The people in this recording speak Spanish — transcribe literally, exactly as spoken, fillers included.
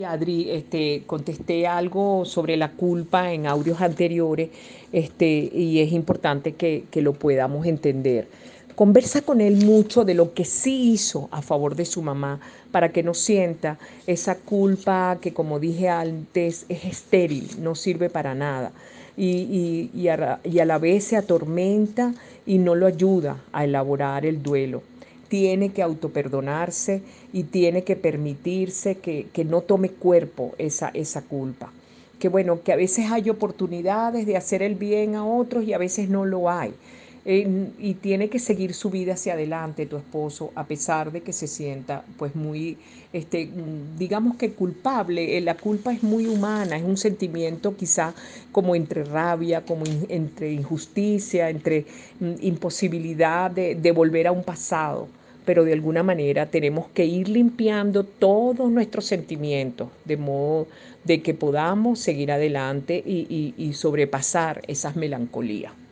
Adri, este, contesté algo sobre la culpa en audios anteriores, este, y es importante que, que lo podamos entender. Conversa con él mucho de lo que sí hizo a favor de su mamá para que no sienta esa culpa que, como dije antes, es estéril, no sirve para nada. Y, y, y, a, y a la vez se atormenta y no lo ayuda a elaborar el duelo. Tiene que autoperdonarse y tiene que permitirse que, que no tome cuerpo esa, esa culpa. Que bueno, que a veces hay oportunidades de hacer el bien a otros y a veces no lo hay. Eh, y tiene que seguir su vida hacia adelante tu esposo, a pesar de que se sienta pues muy, este, digamos que culpable. Eh, la culpa es muy humana, es un sentimiento quizá como entre rabia, como in, entre injusticia, entre mm, imposibilidad de, de volver a un pasado, pero de alguna manera tenemos que ir limpiando todos nuestros sentimientos, de modo de que podamos seguir adelante y, y, y sobrepasar esas melancolías.